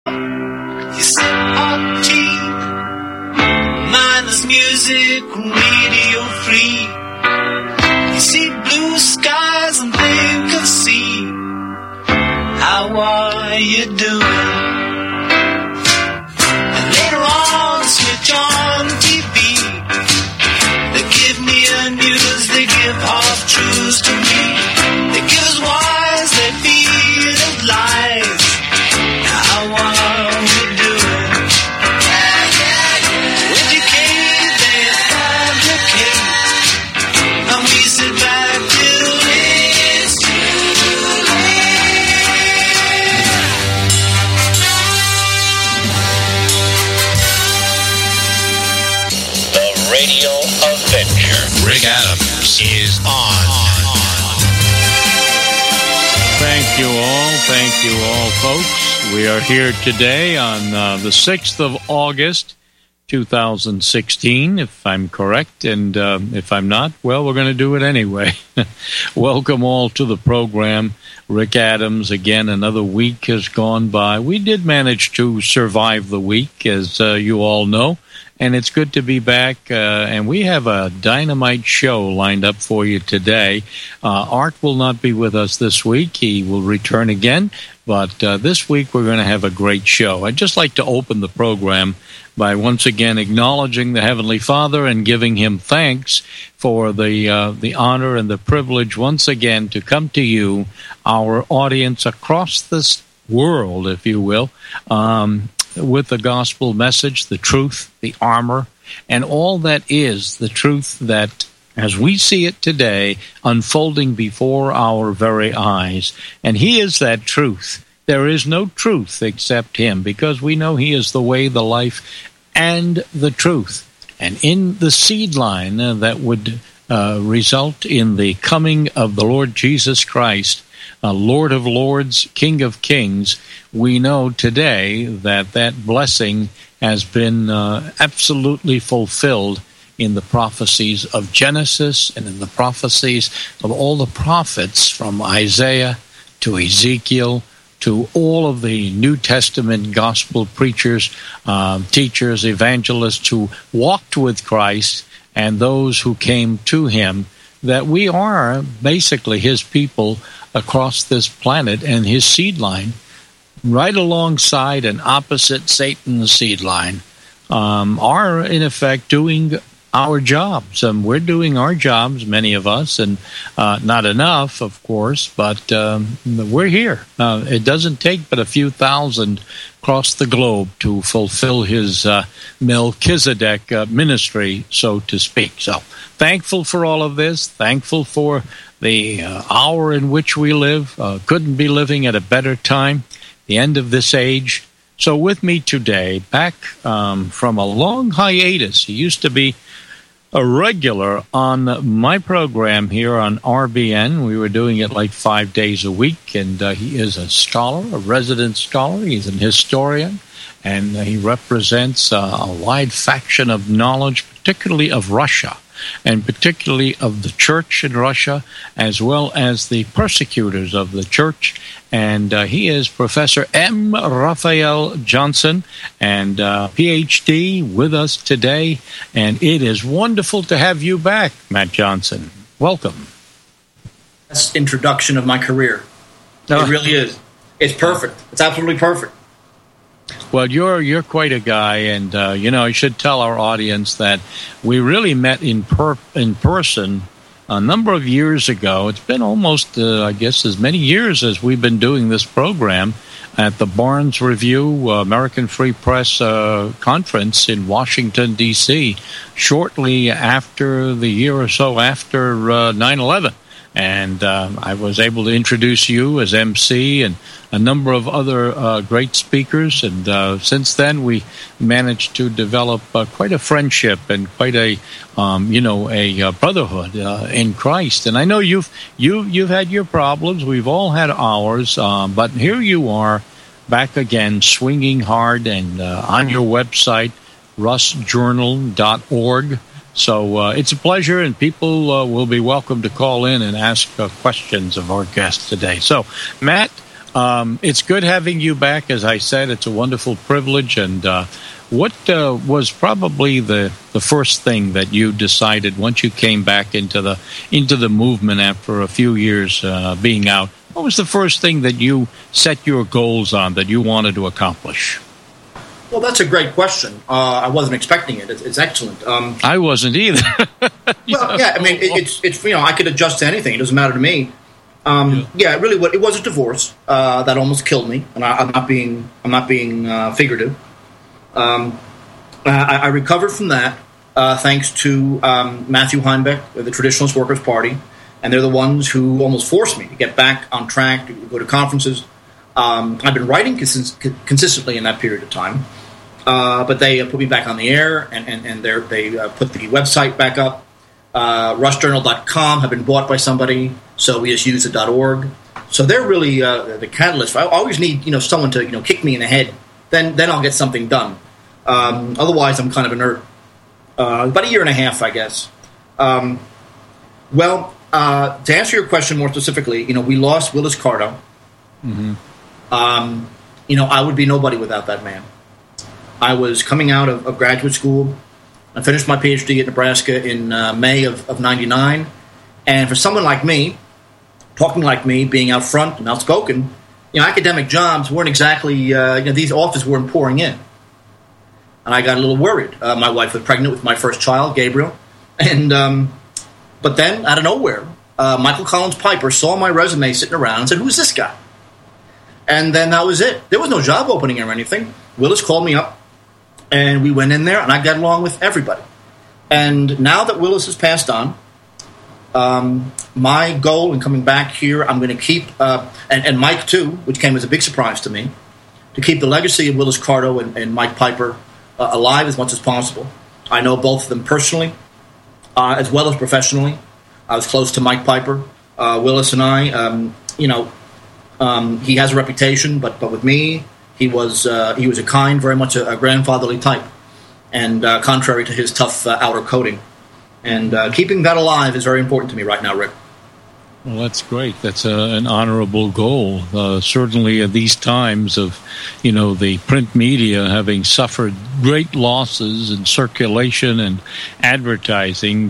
You sip hot tea, mindless music, radio free. You see blue skies and think of sea. How are you doing? And later on, switch on TV. They give me a news, they give half truths to me. They give us wise, they feed us lies. How are we doing? Educate, they fabricate, and we sit back till it's too late. The Radio Adventure. Rick Adams is on. Thank you all, folks. We are here today on the 6th of August, 2016, if I'm correct, and if I'm not, well, we're going to do it anyway. Welcome all to the program. Rick Adams, again, another week has gone by. We did manage to survive the week, as you all know, and it's good to be back, and we have a dynamite show lined up for you today. Art will not be with us this week. He will return again, but this week we're going to have a great show. I'd just like to open the program by once again acknowledging the Heavenly Father and giving Him thanks for the honor and the privilege once again to come to you, our audience across this world, if you will, with the gospel message, the truth, the armor, and all that is the truth that, as we see it today, unfolding before our very eyes. And He is that truth. There is no truth except Him, because we know He is the way, the life, and the truth. And in the seed line that would result in the coming of the Lord Jesus Christ, Lord of Lords, King of Kings, we know today that that blessing has been absolutely fulfilled in the prophecies of Genesis and in the prophecies of all the prophets from Isaiah to Ezekiel to all of the New Testament gospel preachers, teachers, evangelists who walked with Christ and those who came to Him, that we are basically His people across this planet and His seed line, right alongside and opposite Satan's seed line, are in effect doing our jobs. We're doing our jobs, many of us, and not enough, of course, but we're here. It doesn't take but a few thousand across the globe to fulfill His Melchizedek ministry, so to speak. So thankful for all of this, thankful for the hour in which we live. Couldn't be living at a better time, the end of this age. So with me today, back from a long hiatus, he used to be a regular on my program here on RBN. We were doing it like 5 days a week, and he is a scholar, a resident scholar. He's an historian, and he represents a wide faction of knowledge, particularly of Russia, and particularly of the church in Russia, as well as the persecutors of the church. And he is Professor M. Raphael Johnson, and Ph.D. with us today. And it is wonderful to have you back, Matt Johnson. Welcome. Best introduction of my career. It really is. It's perfect. It's absolutely perfect. Well, you're quite a guy, and I should tell our audience that we really met in person a number of years ago. It's been almost, I guess, as many years as we've been doing this program at the Barnes Review American Free Press conference in Washington, D.C., shortly after the year or so after 9/11. And I was able to introduce you as MC and a number of other great speakers. And since then, we managed to develop quite a friendship and quite a brotherhood in Christ. And I know you've had your problems. We've all had ours. But here you are, back again, swinging hard, and on your website, russjournal.org. So it's a pleasure, and people will be welcome to call in and ask questions of our guest today. So, Matt, It's good having you back. As I said, it's a wonderful privilege. And what was probably the first thing that you decided once you came back into the movement after a few years being out? What was the first thing that you set your goals on that you wanted to accomplish? Well, that's a great question. I wasn't expecting it. It's excellent. I wasn't either. Well, yeah. I mean, it's I could adjust to anything. It doesn't matter to me. It was a divorce that almost killed me, and I'm not being figurative. I recovered from that thanks to Matthew Heinbeck, the Traditionalist Workers' Party, and they're the ones who almost forced me to get back on track, to go to conferences. I've been writing consistently in that period of time, but they put me back on the air, and they put the website back up. RushJournal.com have been bought by somebody, so we just use the .org. So they're really the catalyst. I always need someone to kick me in the head. Then I'll get something done. Otherwise, I'm kind of inert. About a year and a half, I guess. To answer your question more specifically, we lost Willis Carto. Mm-hmm. I would be nobody without that man. I was coming out of graduate school. I finished my PhD at Nebraska in May of 99. And for someone like me, talking like me, being out front and outspoken, academic jobs weren't exactly, these offers weren't pouring in. And I got a little worried. My wife was pregnant with my first child, Gabriel. And but then, out of nowhere, Michael Collins Piper saw my resume sitting around and said, "Who's this guy?" And then that was it. There was no job opening or anything. Willis called me up, and we went in there, and I got along with everybody. And now that Willis has passed on, my goal in coming back here, I'm going to keep, and Mike too, which came as a big surprise to me, to keep the legacy of Willis Carto and Mike Piper alive as much as possible. I know both of them personally, as well as professionally. I was close to Mike Piper. Willis and I, he has a reputation, but with me, he was a kind, very much a grandfatherly type, and contrary to his tough outer coating. And keeping that alive is very important to me right now, Rick. Well, that's great. That's an honorable goal. Certainly at these times of, the print media having suffered great losses in circulation and advertising,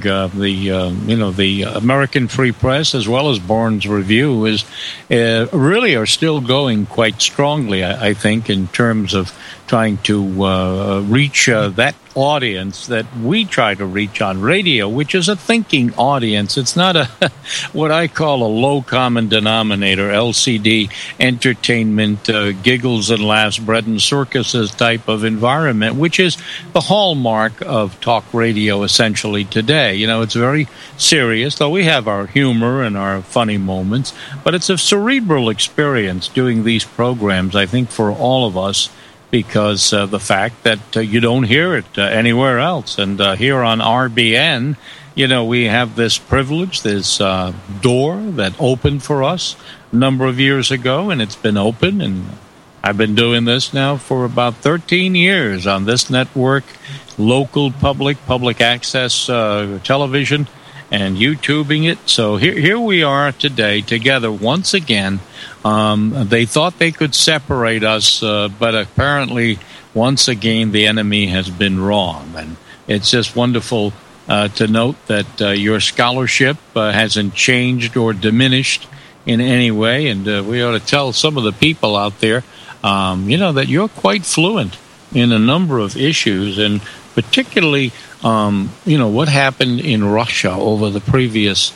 the American Free Press as well as Barnes Review really are still going quite strongly, I think, in terms of trying to reach that audience that we try to reach on radio, which is a thinking audience. It's not what I call a low common denominator, LCD, entertainment, giggles and laughs, bread and circuses type of environment, which is the hallmark of talk radio essentially today. It's very serious, though we have our humor and our funny moments, but it's a cerebral experience doing these programs, I think, for all of us, because the fact that you don't hear it anywhere else. And here on RBN, we have this privilege, this door that opened for us a number of years ago, and it's been open. And I've been doing this now for about 13 years on this network, local public access television, and YouTubing it. So here we are today together once again. They thought they could separate us, but apparently once again the enemy has been wrong. And it's just wonderful to note that your scholarship hasn't changed or diminished in any way. And we ought to tell some of the people out there, that you're quite fluent in a number of issues, and particularly what happened in Russia over the previous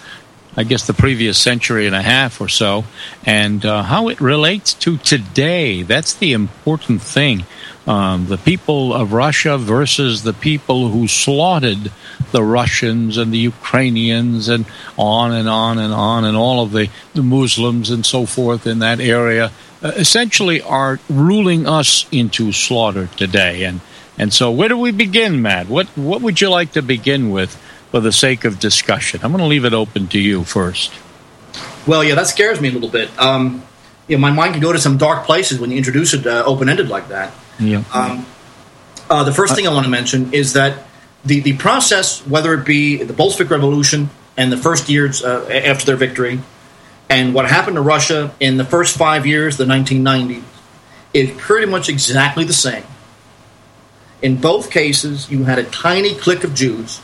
century and a half or so, and how it relates to today. That's the important thing. The people of Russia versus the people who slaughtered the Russians and the Ukrainians and on and on and on, and all of the Muslims and so forth in that area, essentially are ruling us into slaughter today. And so where do we begin, Matt? What would you like to begin with for the sake of discussion? I'm going to leave it open to you first. Well, yeah, that scares me a little bit. My mind can go to some dark places when you introduce it open-ended like that. Yeah. The first thing I want to mention is that the process, whether it be the Bolshevik Revolution and the first years after their victory, And what happened to Russia in the first 5 years, the 1990s, is pretty much exactly the same. In both cases, you had a tiny clique of Jews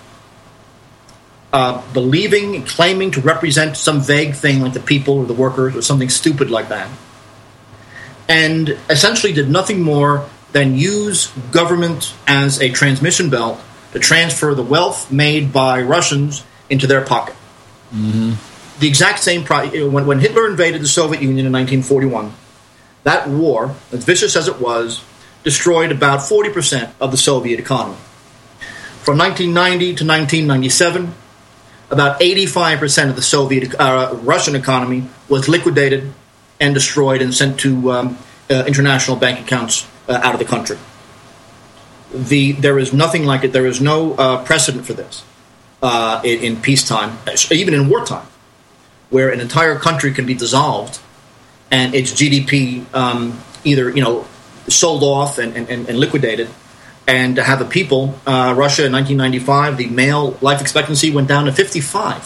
believing and claiming to represent some vague thing like the people or the workers or something stupid like that, and essentially did nothing more than use government as a transmission belt to transfer the wealth made by Russians into their pocket. Mm-hmm. The exact same when Hitler invaded the Soviet Union in 1941, that war, as vicious as it was, destroyed about 40% of the Soviet economy. From 1990 to 1997, about 85% of the Soviet Russian economy was liquidated and destroyed and sent to international bank accounts out of the country. There is nothing like it. There is no precedent for this in peacetime, even in wartime, where an entire country can be dissolved and its GDP either sold off and liquidated. And to have the people, Russia in 1995, the male life expectancy went down to 55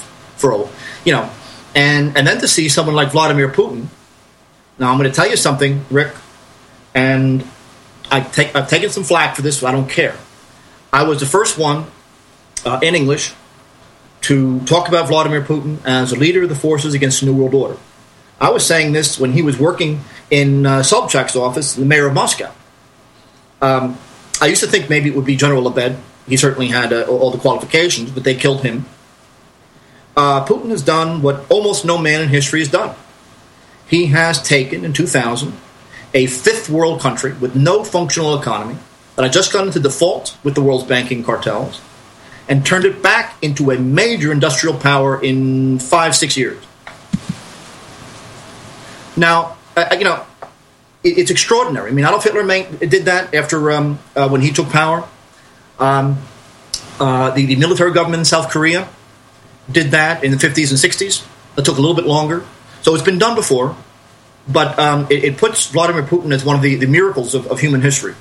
and then to see someone like Vladimir Putin. Now I'm going to tell you something, Rick, and I've taken some flack for this, but I don't care. I was the first one in English to talk about Vladimir Putin as a leader of the forces against the New World Order. I was saying this when he was working in Sobchak's office, the mayor of Moscow. I used to think maybe it would be General Lebed. He certainly had all the qualifications, but they killed him. Putin has done what almost no man in history has done. He has taken, in 2000, a fifth world country with no functional economy that had just gone into default with the world's banking cartels and turned it back into a major industrial power in 5-6 years. Now, it's extraordinary. I mean, Adolf Hitler did that after when he took power. The military government in South Korea did that in the 50s and 60s. It took a little bit longer. So it's been done before, but it puts Vladimir Putin as one of the miracles of human history.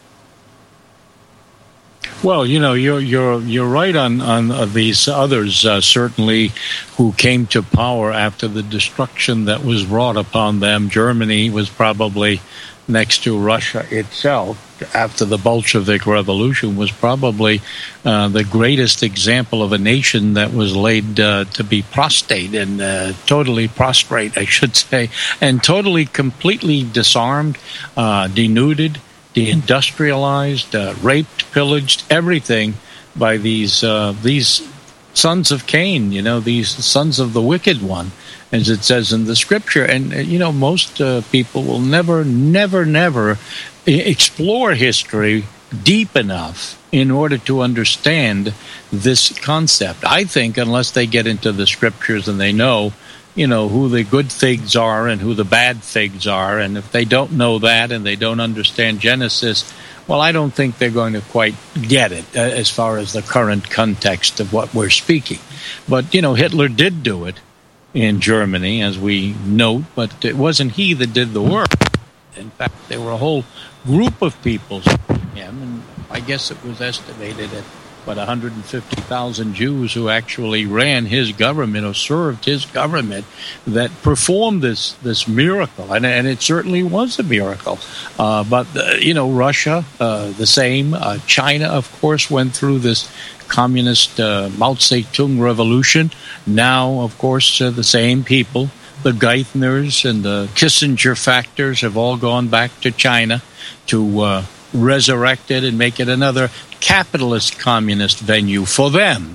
Well, you're right on these others, certainly, who came to power after the destruction that was wrought upon them. Germany was probably, next to Russia itself, after the Bolshevik Revolution, was probably the greatest example of a nation that was laid to be prostrate and totally prostrate, I should say, and totally, completely disarmed, denuded, deindustrialized, raped, pillaged, everything by these sons of Cain, these sons of the wicked one, as it says in the scripture. And, most people will never explore history deep enough in order to understand this concept. I think unless they get into the scriptures and they know, who the good figs are and who the bad figs are. And if they don't know that and they don't understand Genesis, well, I don't think they're going to quite get it as far as the current context of what we're speaking. But, Hitler did do it in Germany, as we note, but it wasn't he that did the work. In fact, there were a whole group of people supporting him, and I guess it was estimated at 150,000 Jews who actually ran his government or served his government that performed this miracle, and it certainly was a miracle. But Russia, the same. China, of course, went through this communist Mao Zedong revolution. Now, of course, the same people, the Geithners and the Kissinger factors, have all gone back to China to resurrect it and make it another capitalist communist venue for them.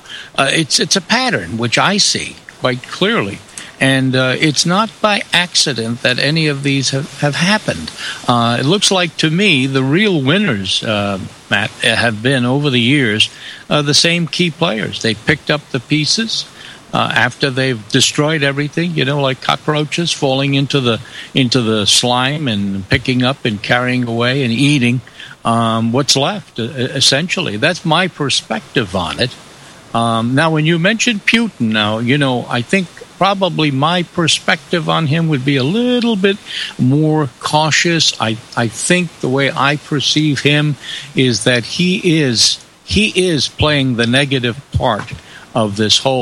It's a pattern which I see quite clearly, and it's not by accident that any of these have happened. It looks like to me the real winners, Matt, have been over the years the same key players. They picked up the pieces after they've destroyed everything, like cockroaches falling into the slime and picking up and carrying away and eating what's left, essentially. That's my perspective on it. Now, when you mentioned Putin, I think probably my perspective on him would be a little bit more cautious. I think the way I perceive him is that he is playing the negative part of this whole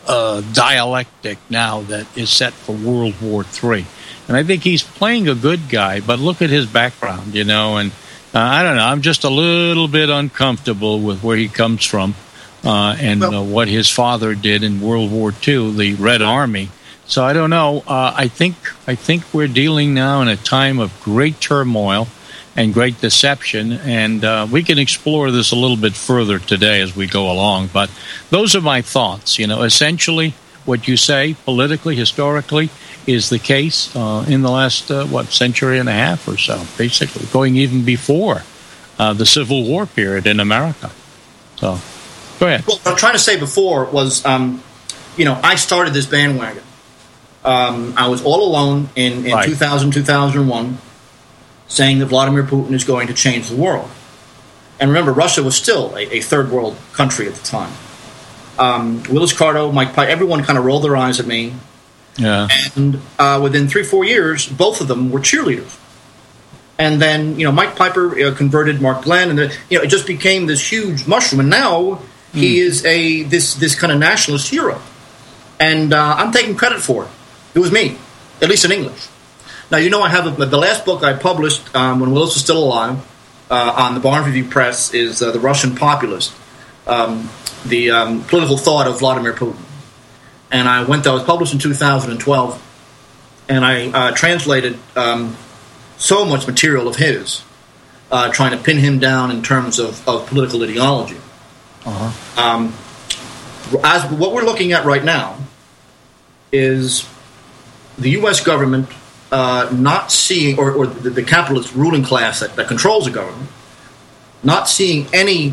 dialectic now that is set for World War III. And I think he's playing a good guy, but look at his background, and I don't know. I'm just a little bit uncomfortable with where he comes from and what his father did in World War II, the Red Army. So I don't know. I think we're dealing now in a time of great turmoil and great deception, and we can explore this a little bit further today as we go along. But those are my thoughts. Essentially, what you say politically, historically, is the case in the last, century and a half or so, basically, going even before the Civil War period in America. So, go ahead. Well, what I'm trying to say before was, I started this bandwagon. I was all alone in right. 2000, 2001, saying that Vladimir Putin is going to change the world. And remember, Russia was still a third world country at the time. Willis Carto, Mike Piper, everyone kind of rolled their eyes at me. Yeah. And within 3-4 years, both of them were cheerleaders. And then, Mike Piper converted Mark Glenn, and it just became this huge mushroom. And now he is this kind of nationalist hero. And I'm taking credit for it. It was me, at least in English. Now, I have the last book I published when Willis was still alive on the Barnes Review Press is The Russian Populist, the political thought of Vladimir Putin. And I was published in 2012, and I translated so much material of his, trying to pin him down in terms of political ideology. Uh-huh. As what we're looking at right now is the U.S. government not seeing, or the capitalist ruling class that controls the government, not seeing any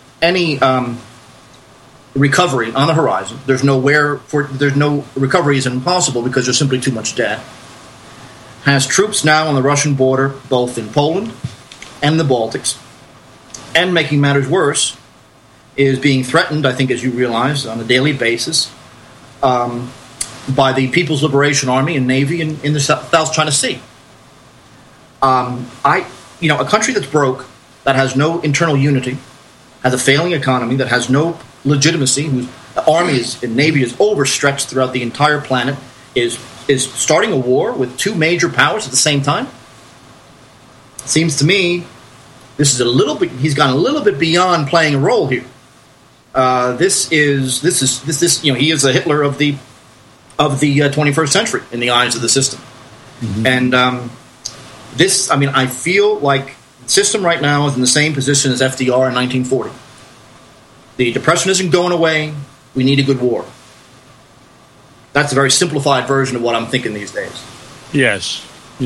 recovery on the horizon. There's no recovery is impossible because there's simply too much debt. Has troops now on the Russian border, both in Poland and the Baltics, and making matters worse, is being threatened, I think, as you realize, on a daily basis, by the People's Liberation Army and Navy in the South China Sea. A country that's broke, that has no internal unity, has a failing economy, that has no legitimacy, whose army and navy is overstretched throughout the entire planet, is starting a war with two major powers at the same time. Seems to me this is he's gone a little bit beyond playing a role here. He is a Hitler of the 21st century in the eyes of the system. Mm-hmm. And I feel like the system right now is in the same position as FDR in 1940. The Depression isn't going away. We need a good war. That's a very simplified version of what I'm thinking these days. Yes.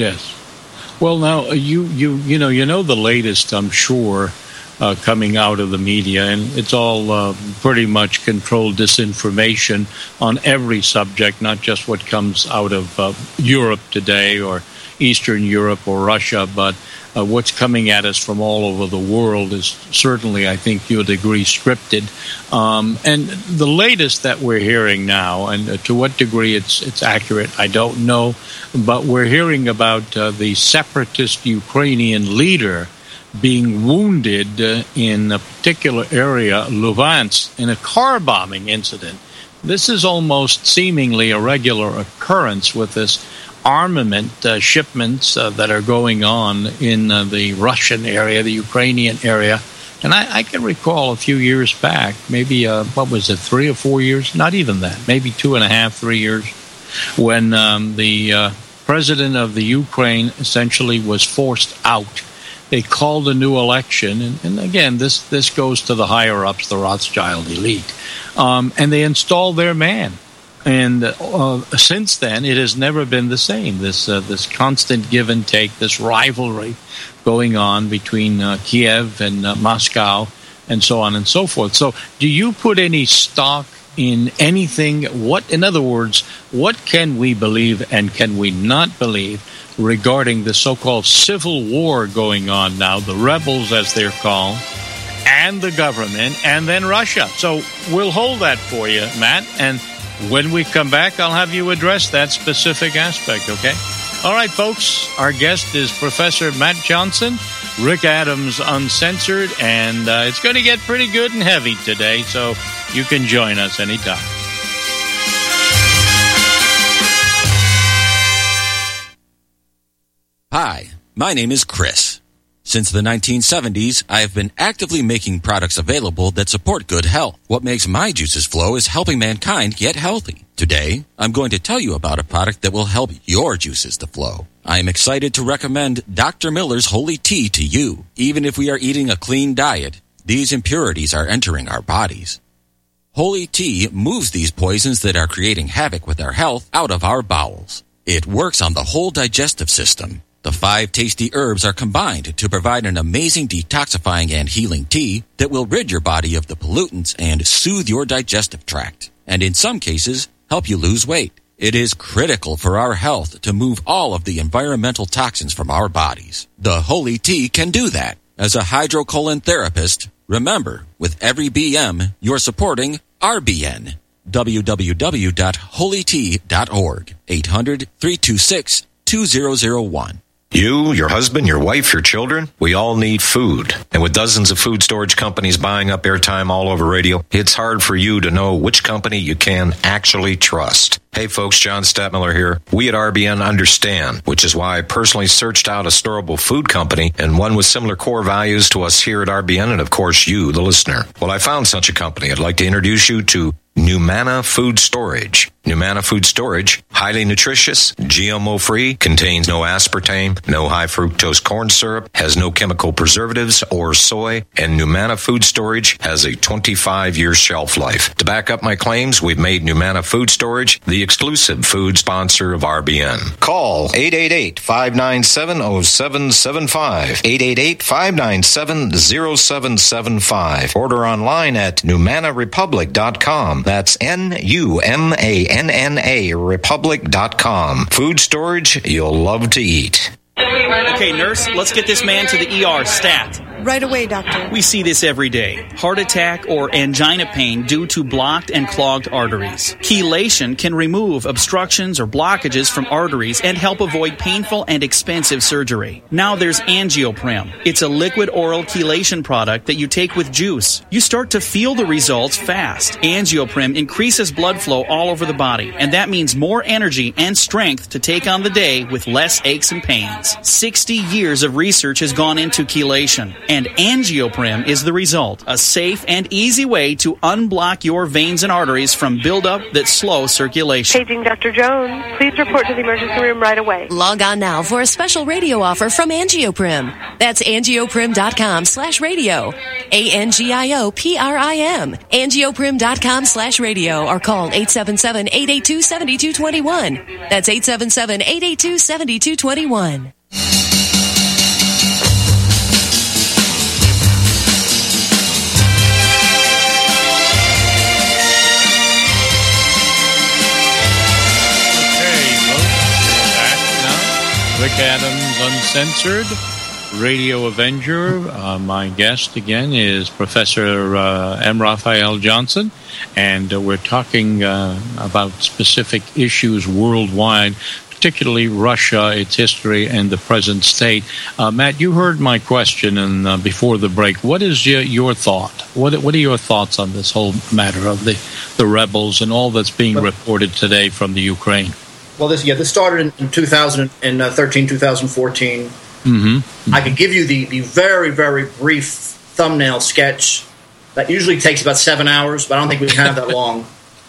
Well, now you know the latest, I'm sure, coming out of the media, and it's all pretty much controlled disinformation on every subject, not just what comes out of Europe today or Eastern Europe or Russia, but what's coming at us from all over the world is certainly, I think you'd agree, scripted. And the latest that we're hearing now, and to what degree it's accurate, I don't know, but we're hearing about the separatist Ukrainian leader being wounded in a particular area, Luhansk, in a car bombing incident. This is almost seemingly a regular occurrence with this armament shipments that are going on in the Russian area, the Ukrainian area. And I can recall a few years back, maybe, 3 or 4 years? Not even that, maybe 2.5, 3 years, when the president of the Ukraine essentially was forced out. They called a new election, and again, this goes to the higher-ups, the Rothschild elite, and they installed their man. And since then, it has never been the same. This constant give and take, this rivalry going on between Kiev and Moscow, and so on and so forth. So, do you put any stock in anything? In other words, what can we believe and can we not believe regarding the so-called civil war going on now, the rebels as they're called, and the government, and then Russia? So we'll hold that for you, Matt, and when we come back, I'll have you address that specific aspect, okay? All right, folks, our guest is Professor Matt Johnson, Rick Adams Uncensored, and it's going to get pretty good and heavy today, so you can join us anytime. Hi, my name is Chris. Since the 1970s, I have been actively making products available that support good health. What makes my juices flow is helping mankind get healthy. Today, I'm going to tell you about a product that will help your juices to flow. I am excited to recommend Dr. Miller's Holy Tea to you. Even if we are eating a clean diet, these impurities are entering our bodies. Holy Tea moves these poisons that are creating havoc with our health out of our bowels. It works on the whole digestive system. The 5 tasty herbs are combined to provide an amazing detoxifying and healing tea that will rid your body of the pollutants and soothe your digestive tract, and in some cases, help you lose weight. It is critical for our health to move all of the environmental toxins from our bodies. The Holy Tea can do that. As a hydrocolon therapist, remember, with every BM, you're supporting RBN. www.holytea.org. 800-326-2001. You, your husband, your wife, your children, we all need food. And with dozens of food storage companies buying up airtime all over radio, it's hard for you to know which company you can actually trust. Hey folks, John Stadtmiller here. We at RBN understand, which is why I personally searched out a storable food company and one with similar core values to us here at RBN and of course you, the listener. Well, I found such a company. I'd like to introduce you to Numana Food Storage. Numana Food Storage, highly nutritious, GMO-free, contains no aspartame, no high fructose corn syrup, has no chemical preservatives or soy, and Numana Food Storage has a 25-year shelf life. To back up my claims, we've made Numana Food Storage the exclusive food sponsor of RBN. Call 888-597-0775, 888-597-0775. Order online at NumanaRepublic.com. That's NUMANNA Republic.com. Food storage you'll love to eat. Okay, nurse, let's get this man to the ER stat. Right away, doctor. We see this every day. Heart attack or angina pain due to blocked and clogged arteries. Chelation can remove obstructions or blockages from arteries and help avoid painful and expensive surgery. Now there's Angioprim. It's a liquid oral chelation product that you take with juice. You start to feel the results fast. Angioprim increases blood flow all over the body, and that means more energy and strength to take on the day with less aches and pains. 60 years of research has gone into chelation. And Angioprim is the result. A safe and easy way to unblock your veins and arteries from buildup that slow circulation. Paging Dr. Jones. Please report to the emergency room right away. Log on now for a special radio offer from Angioprim. That's angioprim.com/radio. ANGIOPRIM. Angioprim.com/radio or call 877-882-7221. That's 877-882-7221. Rick Adams Uncensored, Radio Avenger. My guest again is Professor M. Raphael Johnson, and we're talking about specific issues worldwide, particularly Russia, its history, and the present state. Matt, you heard my question before the break. What is your thought? What are your thoughts on this whole matter of the rebels and all that's being reported today from the Ukraine? Well, this started in 2013, 2014. Mm-hmm. I could give you the very, very brief thumbnail sketch that usually takes about 7 hours, but I don't think we can have that long.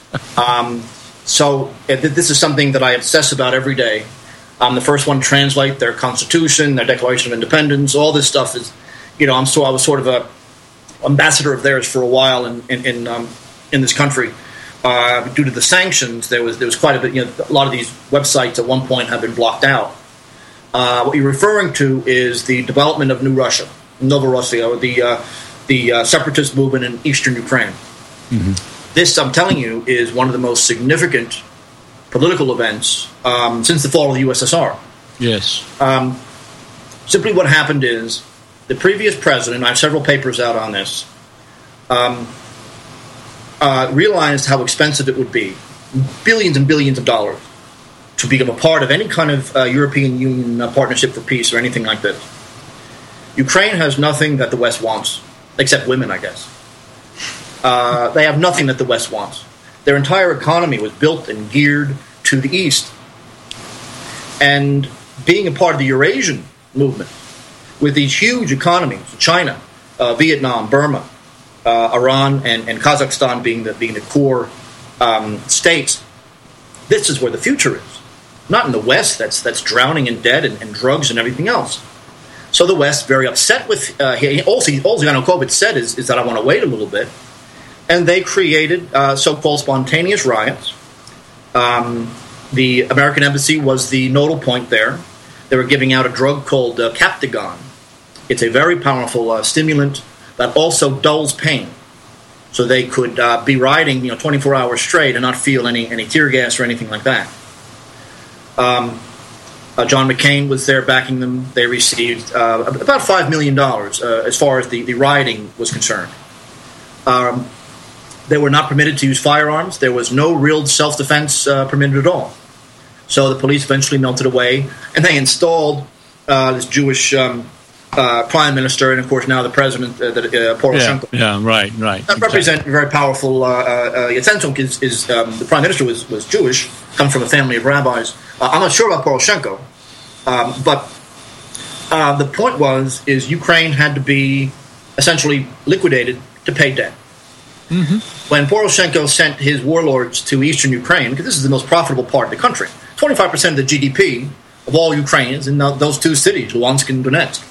So this is something that I obsess about every day. I'm the first one to translate their Constitution, their Declaration of Independence. All this stuff is, I was sort of a ambassador of theirs for a while in this country. Due to the sanctions, there was quite a bit. A lot of these websites at one point have been blocked out. What you're referring to is the development of New Russia, Novorossiya, the separatist movement in eastern Ukraine. Mm-hmm. This, I'm telling you, is one of the most significant political events since the fall of the USSR. Yes. Simply, what happened is the previous president. I have several papers out on this. Realized how expensive it would be, billions and billions of dollars, to become a part of any kind of European Union partnership for peace or anything like this. Ukraine has nothing that the West wants, except women, I guess. They have nothing that the West wants. Their entire economy was built and geared to the East. And being a part of the Eurasian movement with these huge economies, China, Vietnam, Burma, Iran, and Kazakhstan being the core states, this is where the future is. Not in the West that's drowning in debt and drugs and everything else. So the West, very upset with all Yanukovych said is that I want to wait a little bit. And they created so-called spontaneous riots. The American embassy was the nodal point there. They were giving out a drug called Captagon. It's a very powerful stimulant that also dulls pain. So they could be riding 24 hours straight and not feel any tear gas or anything like that. John McCain was there backing them. They received about $5 million as far as the rioting was concerned. They were not permitted to use firearms. There was no real self-defense permitted at all. So the police eventually melted away, and they installed this Jewish prime minister, and of course now the president, Poroshenko. Yeah, right. That represent very powerful. Yatsenyuk is the prime minister was Jewish, comes from a family of rabbis. I'm not sure about Poroshenko, but the point is Ukraine had to be essentially liquidated to pay debt. Mm-hmm. When Poroshenko sent his warlords to eastern Ukraine, because this is the most profitable part of the country, 25% of the GDP of all Ukrainians in those two cities, Luhansk and Donetsk.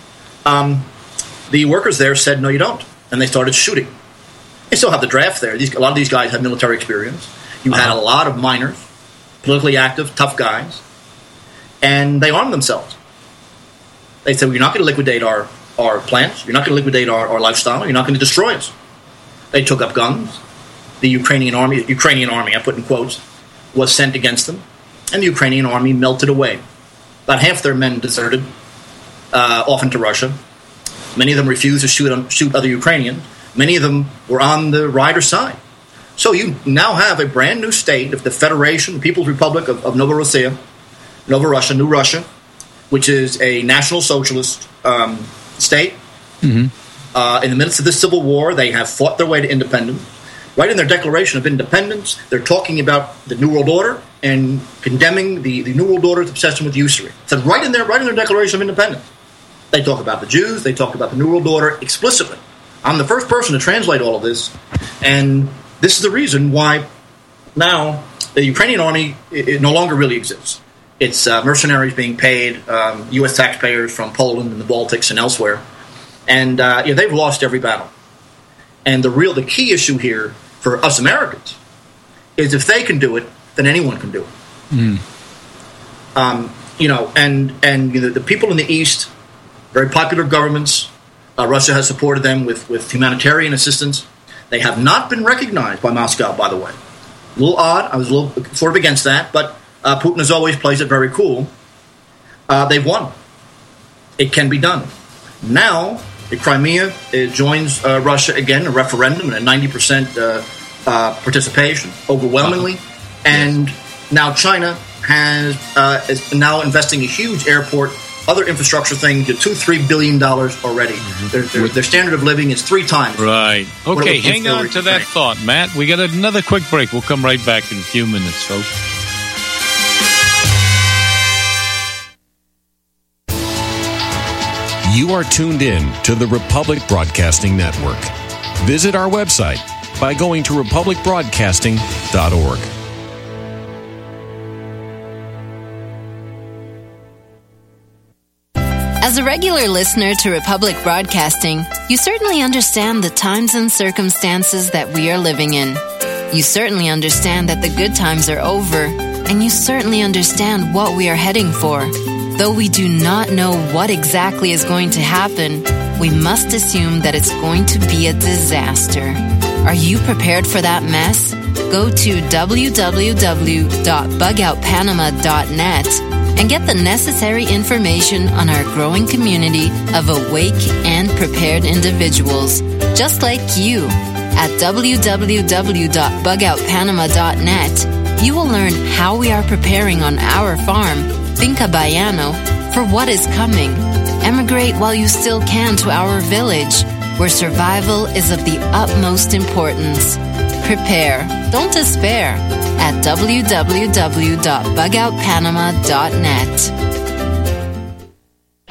The workers there said, no, you don't. And they started shooting. They still have the draft there. A lot of these guys have military experience. You had a lot of miners, politically active, tough guys. And they armed themselves. They said, well, you're not going to liquidate our plants. You're not going to liquidate our lifestyle. You're not going to destroy us. They took up guns. The Ukrainian army, I put in quotes, was sent against them. And the Ukrainian army melted away. About half their men deserted, off into Russia. Many of them refused to shoot other Ukrainians. Many of them were on the rider side. So you now have a brand new state of the Federation, the People's Republic of Novorossiya, Nova Russia, New Russia, which is a national socialist state. Mm-hmm. In the midst of this civil war, they have fought their way to independence. Right in their Declaration of Independence, they're talking about the New World Order and condemning the New World Order's obsession with usury. So right in their Declaration of Independence. They talk about the Jews, they talk about the New World Order explicitly. I'm the first person to translate all of this, and this is the reason why now the Ukrainian army it no longer really exists. It's mercenaries being paid, U.S. taxpayers from Poland and the Baltics and elsewhere. And they've lost every battle. And the key issue here for us Americans is if they can do it, then anyone can do it. Mm. The people in the East, very popular governments. Russia has supported them with humanitarian assistance. They have not been recognized by Moscow, by the way. A little odd. I was a little sort of against that, but Putin as always plays it very cool. They've won. It can be done. Now, the Crimea joins Russia again, a referendum and a 90% participation, overwhelmingly. And now China is now investing a huge airport, other infrastructure things, $2-3 billion already. Mm-hmm. Their standard of living is 3 times. Right. Okay, hang on to that thought, Matt. We got another quick break. We'll come right back in a few minutes, folks. You are tuned in to the Republic Broadcasting Network. Visit our website by going to republicbroadcasting.org. As a regular listener to Republic Broadcasting, you certainly understand the times and circumstances that we are living in. You certainly understand that the good times are over, and you certainly understand what we are heading for. Though we do not know what exactly is going to happen, we must assume that it's going to be a disaster. Are you prepared for that mess? Go to www.bugoutpanama.net and get the necessary information on our growing community of awake and prepared individuals, just like you. At www.bugoutpanama.net, you will learn how we are preparing on our farm, Finca Bayano, for what is coming. Emigrate while you still can to our village, where survival is of the utmost importance. Prepare, don't despair, at www.bugoutpanama.net.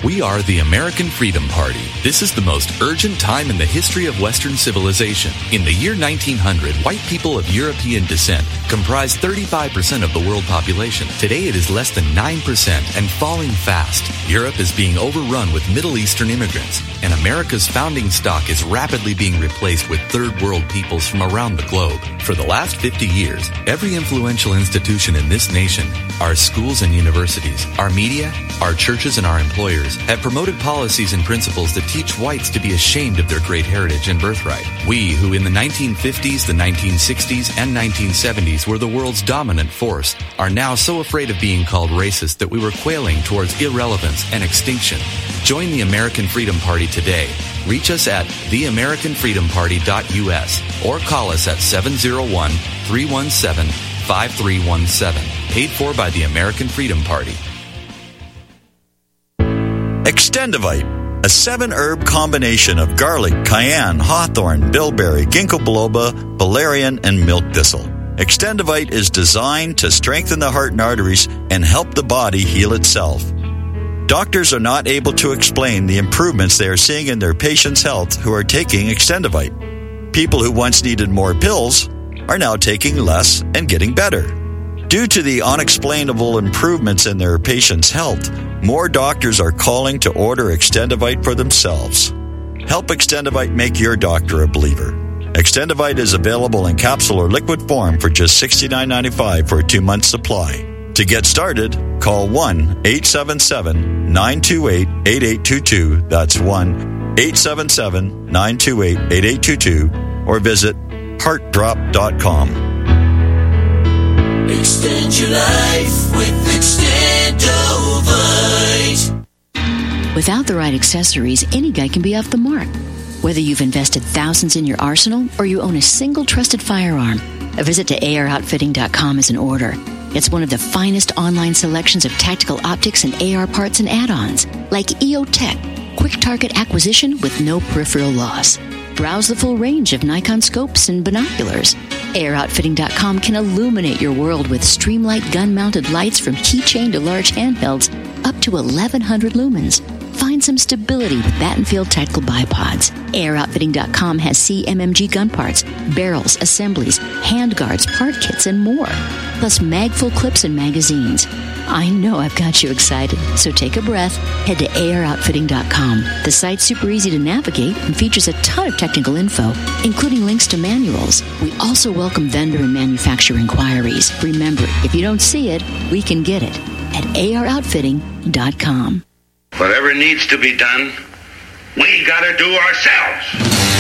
We are the American Freedom Party. This is the most urgent time in the history of Western civilization. In the year 1900, white people of European descent comprised 35% of the world population. Today it is less than 9% and falling fast. Europe is being overrun with Middle Eastern immigrants, and America's founding stock is rapidly being replaced with third world peoples from around the globe. For the last 50 years, every influential institution in this nation, our schools and universities, our media, our churches, and our employers have promoted policies and principles that teach whites to be ashamed of their great heritage and birthright. We, who in the 1950s, the 1960s, and 1970s were the world's dominant force, are now so afraid of being called racist that we were quailing towards irrelevance and extinction. Join the American Freedom Party today. Reach us at theamericanfreedomparty.us or call us at 701-317-5317. Paid for by the American Freedom Party. Extendivite, a 7-herb combination of garlic, cayenne, hawthorn, bilberry, ginkgo biloba, valerian, and milk thistle. Extendivite is designed to strengthen the heart and arteries and help the body heal itself. Doctors are not able to explain the improvements they are seeing in their patients' health who are taking Extendivite. People who once needed more pills are now taking less and getting better. Due to the unexplainable improvements in their patients' health, more doctors are calling to order Extendivite for themselves. Help Extendivite make your doctor a believer. Extendivite is available in capsule or liquid form for just $69.95 for a 2-month supply. To get started, call 1-877-928-8822. That's 1-877-928-8822. Or visit heartdrop.com. Extend your life with Extendovite. Without the right accessories, any guy can be off the mark. Whether you've invested thousands in your arsenal or you own a single trusted firearm, a visit to AROutfitting.com is in order. It's one of the finest online selections of tactical optics and AR parts and add-ons, like EOTech, quick target acquisition with no peripheral loss. Browse the full range of Nikon scopes and binoculars. AROutfitting.com can illuminate your world with Streamlight gun-mounted lights from keychain to large handhelds up to 1,100 lumens. Find some stability with Battenfield tactical bipods. AROutfitting.com has CMMG gun parts, barrels, assemblies, handguards, part kits, and more. Plus mag-full clips and magazines. I know I've got you excited, so take a breath. Head to AROutfitting.com. The site's super easy to navigate and features a ton of technical info, including links to manuals. We also welcome vendor and manufacturer inquiries. Remember, if you don't see it, we can get it at AROutfitting.com. Whatever needs to be done, we gotta do ourselves.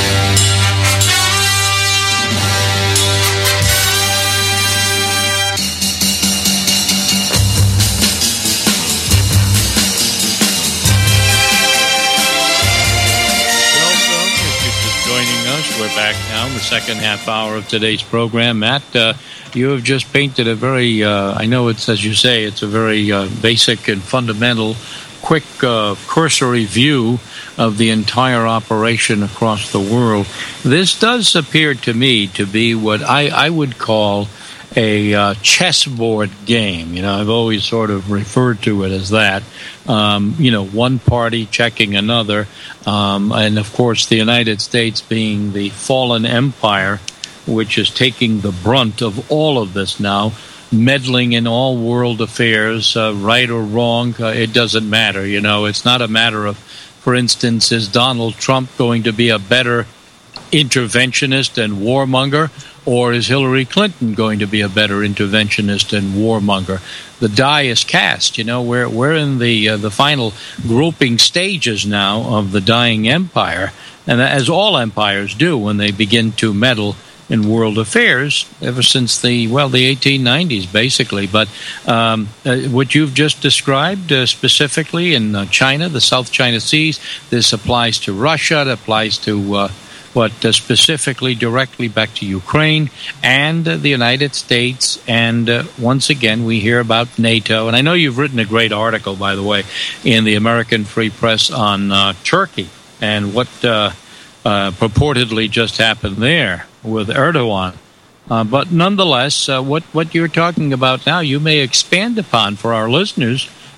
We're back now in the second half hour of today's program. Matt, you have just painted a very, I know it's, as you say, it's a very basic and fundamental, quick, cursory view of the entire operation across the world. This does appear to me to be what I would call a chessboard game. You know, I've always sort of referred to it as that. You know, one party checking another, and of course the United States being the fallen empire, which is taking the brunt of all of this now, meddling in all world affairs, right or wrong, it doesn't matter. You know, it's not a matter of, for instance, is Donald Trump going to be a better interventionist and warmonger, or is Hillary Clinton going to be a better interventionist and warmonger? The die is cast. You know, we're in the final groping stages now of the dying empire, and as all empires do when they begin to meddle in world affairs, ever since the 1890s, basically. But what you've just described specifically in China, the South China Seas, this applies to Russia, it applies to specifically directly back to Ukraine and the United States. And once again, we hear about NATO. And I know you've written a great article, by the way, in the American Free Press on Turkey and what purportedly just happened there with Erdogan. But nonetheless, what you're talking about now, you may expand upon for our listeners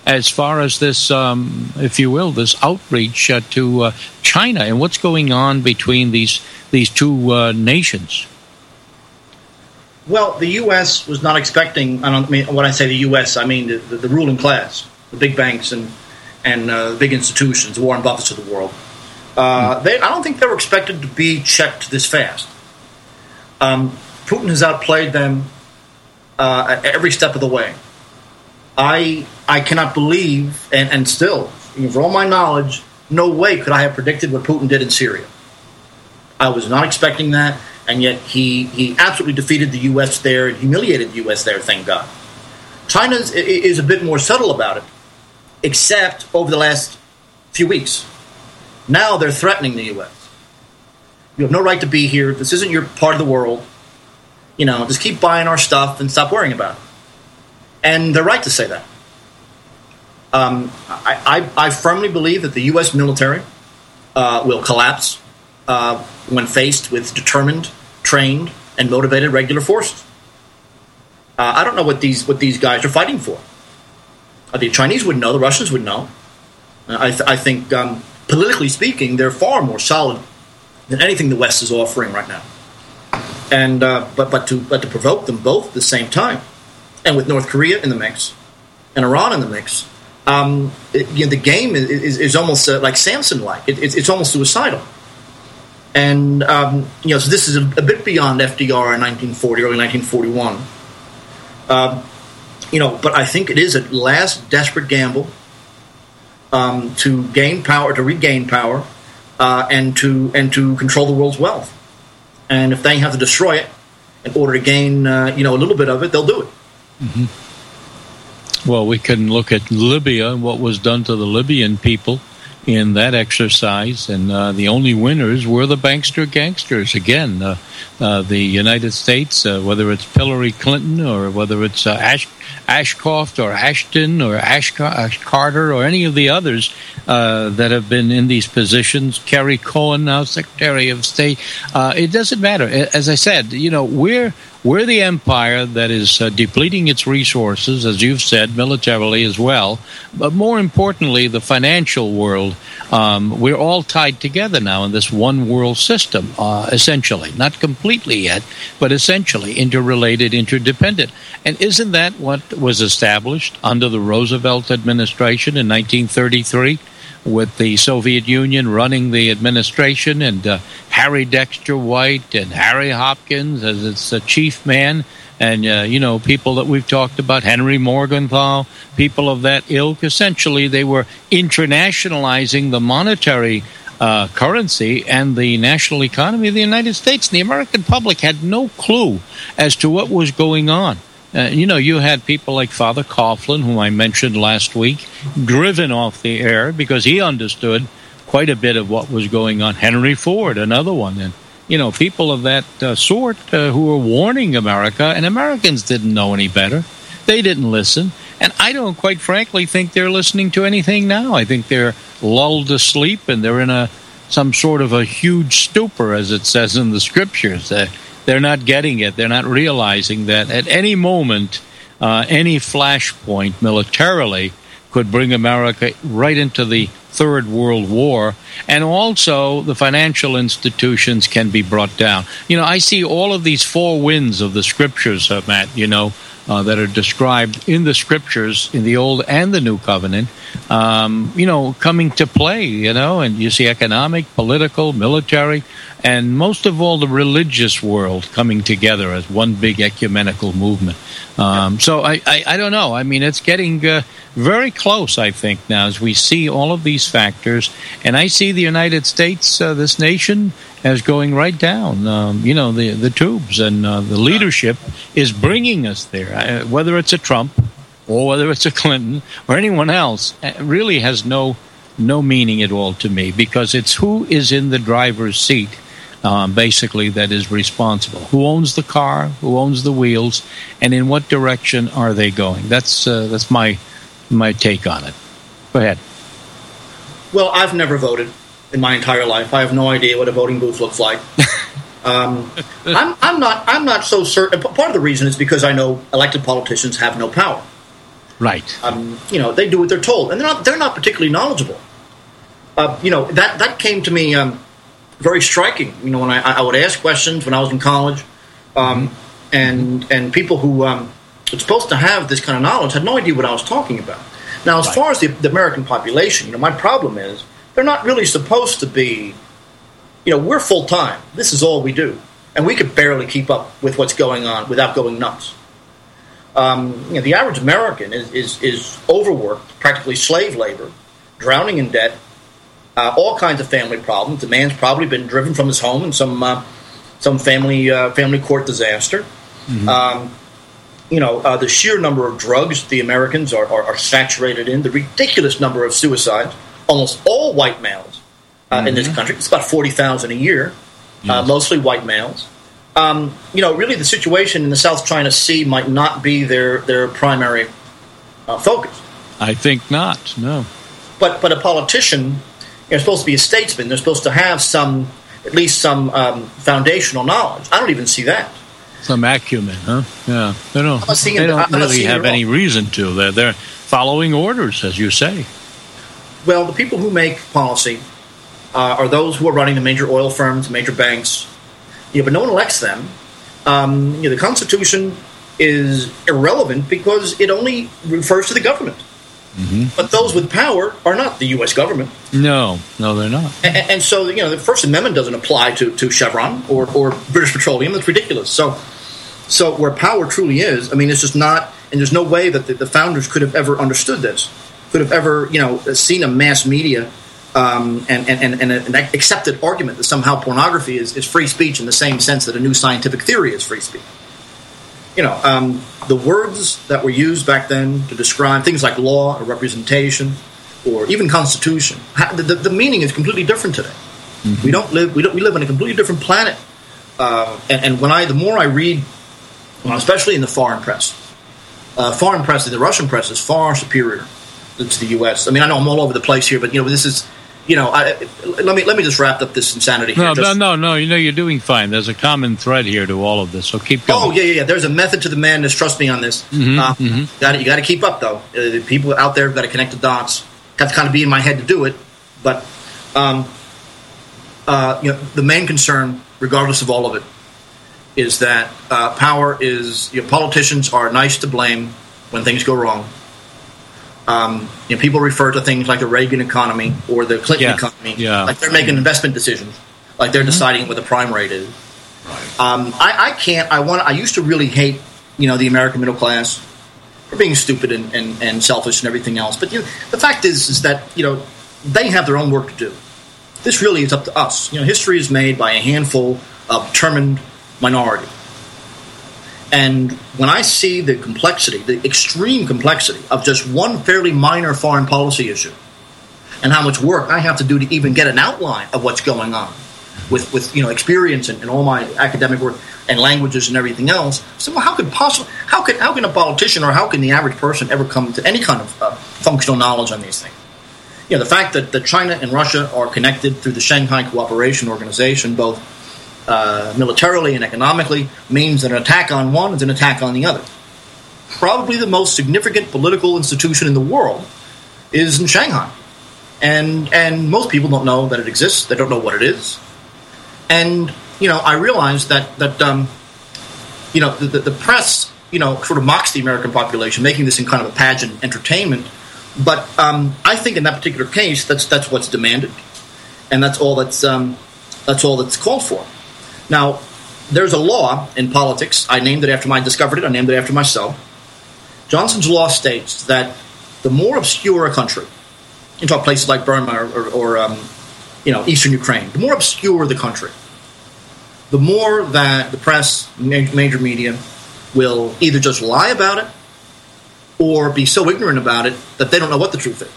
as far as this, if you will, this outreach to China and what's going on between these two nations? Well, the U.S. was not expecting. When I say the U.S., I mean the ruling class, the big banks and big institutions, the Warren Buffetts of the world. I don't think they were expected to be checked this fast. Putin has outplayed them at every step of the way. I cannot believe, and still, for all my knowledge, no way could I have predicted what Putin did in Syria. I was not expecting that, and yet he absolutely defeated the U.S. there and humiliated the U.S. there, thank God. China is a bit more subtle about it, except over the last few weeks. Now they're threatening the U.S. You have no right to be here. This isn't your part of the world. Just keep buying our stuff and stop worrying about it. And they're right to say that. I firmly believe that the U.S. military will collapse when faced with determined, trained, and motivated regular forces. I don't know what these guys are fighting for. The Chinese would know. The Russians would know. I think, politically speaking, they're far more solid than anything the West is offering right now. And but to provoke them both at the same time, and with North Korea in the mix and Iran in the mix, the game is almost like Samson-like. It's almost suicidal. And so this is a bit beyond FDR in 1940, early 1941. But I think it is a last desperate gamble to gain power, to regain power, and to control the world's wealth. And if they have to destroy it in order to gain a little bit of it, they'll do it. Mm-hmm. Well, we can look at Libya and what was done to the Libyan people in that exercise, and the only winners were the bankster gangsters. Again, the United States, whether it's Hillary Clinton or whether it's Ashcroft or Ashton or Ash Carter or any of the others that have been in these positions, Kerry Cohen, now Secretary of State, it doesn't matter. As I said, we're the empire that is depleting its resources, as you've said, militarily as well. But more importantly, the financial world, we're all tied together now in this one world system, essentially. Not completely yet, but essentially interrelated, interdependent. And isn't that what was established under the Roosevelt administration in 1933? With the Soviet Union running the administration and Harry Dexter White and Harry Hopkins as its chief man, and people that we've talked about, Henry Morgenthau, people of that ilk. Essentially, they were internationalizing the monetary currency and the national economy of the United States. The American public had no clue as to what was going on. You had people like Father Coughlin, whom I mentioned last week, driven off the air because he understood quite a bit of what was going on. Henry Ford, another one. And, people of that sort who were warning America, and Americans didn't know any better. They didn't listen. And I don't, quite frankly, think they're listening to anything now. I think they're lulled to sleep and they're in some sort of a huge stupor, as it says in the scriptures. They're not getting it. They're not realizing that at any moment, any flashpoint militarily could bring America right into the Third World War. And also, the financial institutions can be brought down. I see all of these four winds of the scriptures, Matt, that are described in the scriptures, in the Old and the New Covenant, coming to play, and you see economic, political, military, and most of all the religious world coming together as one big ecumenical movement. So I don't know. I mean, it's getting very close, I think, now, as we see all of these factors. And I see the United States, this nation, as going right down, the tubes. And the leadership is bringing us there. Whether it's a Trump or whether it's a Clinton or anyone else, it really has no meaning at all to me, because it's who is in the driver's seat, basically, that is responsible. Who owns the car? Who owns the wheels? And in what direction are they going? That's my take on it. Go ahead. Well, I've never voted in my entire life. I have no idea what a voting booth looks like. I'm not so certain. Part of the reason is because I know elected politicians have no power. Right. They do what they're told, and they're not particularly knowledgeable. That came to me very striking. When I would ask questions when I was in college, and people who were supposed to have this kind of knowledge had no idea what I was talking about. Now, as far as the American population, my problem is they're not really supposed to be. We're full time. This is all we do, and we could barely keep up with what's going on without going nuts. The average American is overworked, practically slave labor, drowning in debt, all kinds of family problems. The man's probably been driven from his home in some family court disaster. Mm-hmm. The sheer number of drugs the Americans are saturated in, the ridiculous number of suicides, almost all white males in this country. It's about 40,000 a year, mostly white males. Really the situation in the South China Sea might not be their primary focus. I think not, no. But a politician, they're supposed to be a statesman. They're supposed to have at least some foundational knowledge. I don't even see that. Some acumen, huh? Yeah. They don't really have any reason to. They're following orders, as you say. Well, the people who make policy are those who are running the major oil firms, major banks. But no one elects them. The Constitution is irrelevant because it only refers to the government. Mm-hmm. But those with power are not the U.S. government. No, they're not. And so, the First Amendment doesn't apply to Chevron or British Petroleum. That's ridiculous. So where power truly is, it's just not, and there's no way that the founders could have ever understood this, could have ever, seen a mass media and an accepted argument that somehow pornography is free speech in the same sense that a new scientific theory is free speech. The words that were used back then to describe things like law or representation or even constitution, the meaning is completely different today. Mm-hmm. We live on a completely different planet. And the more I read, especially in the foreign press, the Russian press is far superior to the U.S. I know I'm all over the place here, but this is. Let me just wrap up this insanity here. No. You're doing fine. There's a common thread here to all of this, so keep going. Oh, yeah. There's a method to the madness. Trust me on this. Mm-hmm. You got to keep up, though. The people out there have got to connect the dots. Have to kind of be in my head to do it. But the main concern, regardless of all of it, is that power is. Politicians are nice to blame when things go wrong. People refer to things like the Reagan economy or the Clinton economy, like they're making investment decisions, like they're deciding what the prime rate is. Right. I used to really hate, the American middle class for being stupid and selfish and everything else. But the fact is that they have their own work to do. This really is up to us. History is made by a handful of determined minority. And when I see the complexity, the extreme complexity of just one fairly minor foreign policy issue, and how much work I have to do to even get an outline of what's going on, with experience and all my academic work and languages and everything else, so how can a politician or how can the average person ever come to any kind of functional knowledge on these things? The fact that China and Russia are connected through the Shanghai Cooperation Organization, both militarily and economically, means that an attack on one is an attack on the other. Probably the most significant political institution in the world is in Shanghai. And most people don't know that it exists. They don't know what it is. And, I realize that the press, sort of mocks the American population, making this in kind of a pageant entertainment. But I think in that particular case, that's what's demanded. And that's all that's called for. Now, there's a law in politics. I discovered it. I named it after myself. Johnson's law states that the more obscure a country, you talk places like Burma or Eastern Ukraine, the more obscure the country, the more that the press, major media, will either just lie about it or be so ignorant about it that they don't know what the truth is.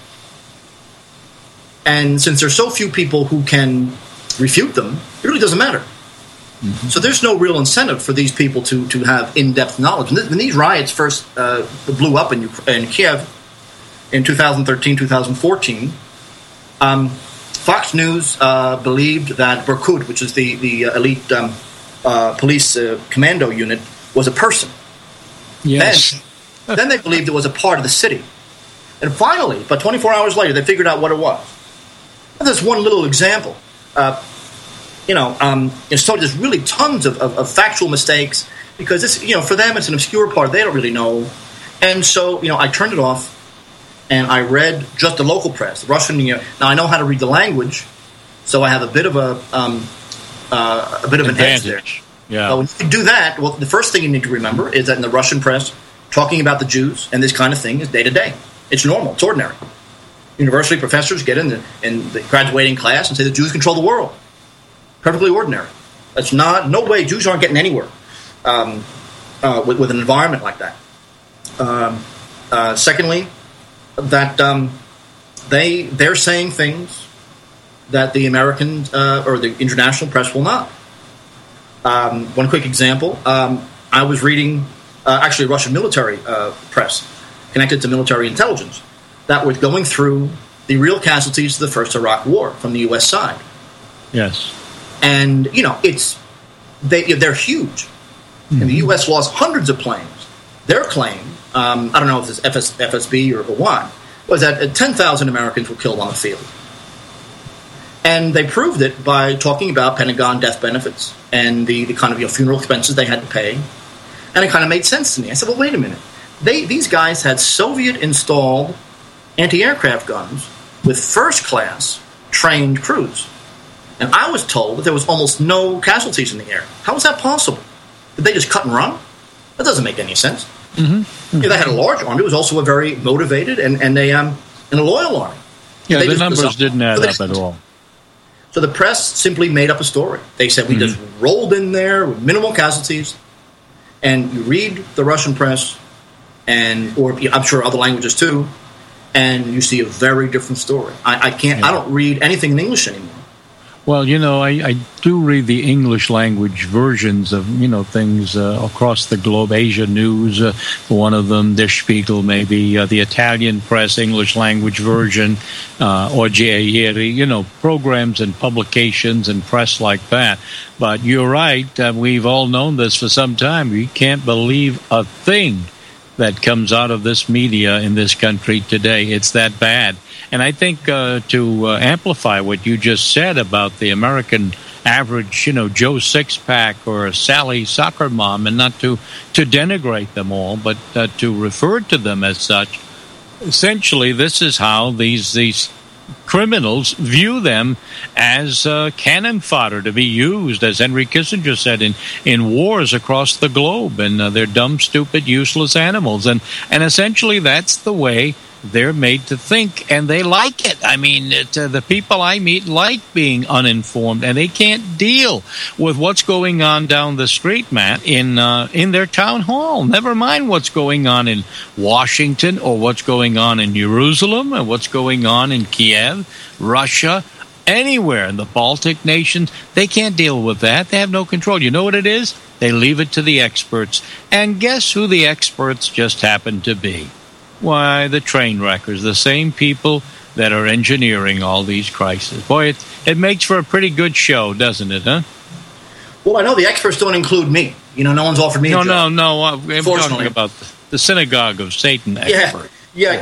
And since there's so few people who can refute them, it really doesn't matter. Mm-hmm. So there's no real incentive for these people to have in-depth knowledge. When these riots first blew up in Kiev in 2013, 2014, Fox News believed that Berkut, which is the elite police commando unit, was a person. Yes. Then they believed it was a part of the city. And finally, about 24 hours later, they figured out what it was. And there's one little example. So there's really tons of factual mistakes because this, for them it's an obscure part. They don't really know. And so, I turned it off and I read just the local press, the Russian. Now I know how to read the language, so I have a bit of an edge there. Yeah. But when you do that, well, the first thing you need to remember is that in the Russian press, talking about the Jews and this kind of thing is day to day. It's normal. It's ordinary. University professors get in the graduating class and say the Jews control the world. Perfectly ordinary. That's no way. Jews aren't getting anywhere with an environment like that. Secondly, that they're saying things that the American or the international press will not. One quick example. I was reading actually Russian military press connected to military intelligence that was going through the real casualties of the first Iraq War from the U.S. side. Yes. And, they're huge. Mm-hmm. And the U.S. lost hundreds of planes. Their claim, I don't know if it's FSB or what, was that 10,000 Americans were killed on the field. And they proved it by talking about Pentagon death benefits and the kind of funeral expenses they had to pay. And it kind of made sense to me. I said, well, wait a minute. These guys had Soviet-installed anti-aircraft guns with first-class trained crews. And I was told that there was almost no casualties in the air. How was that possible? Did they just cut and run? That doesn't make any sense. Mm-hmm. Mm-hmm. They had a large army. It was also a very motivated and a loyal army. Yeah, the numbers didn't add up at all. So the press simply made up a story. They said we just rolled in there with minimal casualties. And you read the Russian press, or I'm sure other languages too, and you see a very different story. I don't read anything in English anymore. Well, I do read the English language versions of, things across the globe. Asia News, one of them, Der Spiegel, maybe the Italian press English language version, Oggi e Ieri, programs and publications and press like that. But you're right, we've all known this for some time. We can't believe a thing that comes out of this media in this country today. It's that bad. And I think to amplify what you just said about the American average, Joe Sixpack or Sally Soccer Mom, and not to denigrate them all, but to refer to them as such, essentially this is how these criminals view them as cannon fodder to be used, as Henry Kissinger said, in wars across the globe, and they're dumb, stupid, useless animals, and essentially that's the way they're made to think, and they like it. I mean, the people I meet like being uninformed, and they can't deal with what's going on down the street, Matt, in their town hall. Never mind what's going on in Washington or what's going on in Jerusalem or what's going on in Kiev, Russia, anywhere in the Baltic nations. They can't deal with that. They have no control. You know what it is? They leave it to the experts. And guess who the experts just happen to be? Why, the train wreckers, the same people that are engineering all these crises. Boy, it makes for a pretty good show, doesn't it, huh? Well, I know the experts don't include me. No one's offered me a job. No. I'm talking about the synagogue of Satan expert. Yeah,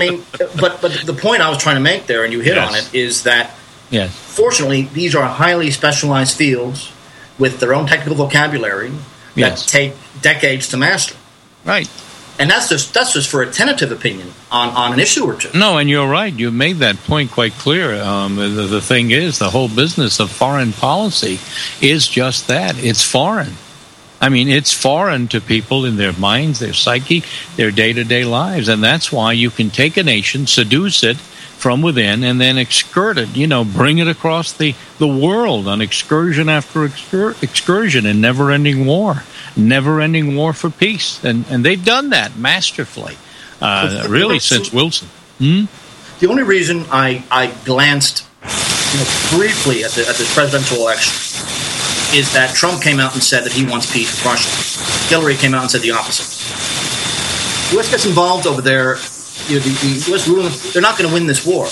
but the point I was trying to make there, and you hit on it, is that, fortunately, these are highly specialized fields with their own technical vocabulary that take decades to master. Right. And that's just for a tentative opinion on an issue or two. No, and you're right. You made that point quite clear. The thing is, the whole business of foreign policy is just that. It's foreign. I mean, it's foreign to people in their minds, their psyche, their day-to-day lives. And that's why you can take a nation, seduce it from within, and then exert it, bring it across the world on excursion after excursion in never-ending war for peace. And they've done that masterfully, really, since Wilson. The only reason I glanced briefly at the presidential election is that Trump came out and said that he wants peace with Russia. Hillary came out and said the opposite. The U.S. gets involved over there. The U.S. ruling, they're not going to win this war.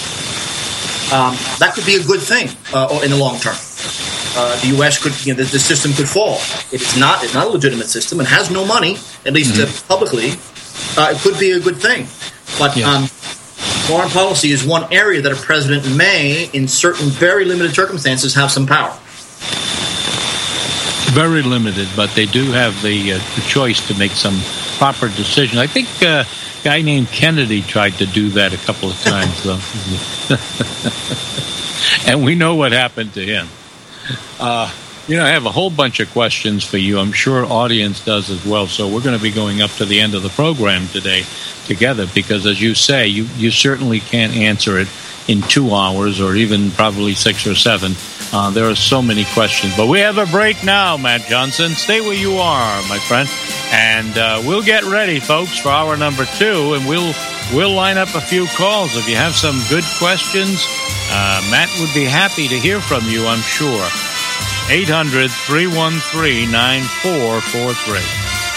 That could be a good thing in the long term. The U.S. could, the system could fall. It's not a legitimate system. It has no money, at least publicly, it could be a good thing. But foreign policy is one area that a president may, in certain very limited circumstances, have some power. Very limited, but they do have the choice to make some proper decisions. I think a guy named Kennedy tried to do that a couple of times, though. And we know what happened to him. I have a whole bunch of questions for you. I'm sure audience does as well. So we're going to be going up to the end of the program today together because, as you say, you certainly can't answer it in 2 hours or even probably 6 or 7. There are so many questions. But we have a break now, Matt Johnson. Stay where you are, my friend. And we'll get ready, folks, for hour number 2, and we'll line up a few calls. If you have some good questions, Matt would be happy to hear from you, I'm sure. 800-313-9443.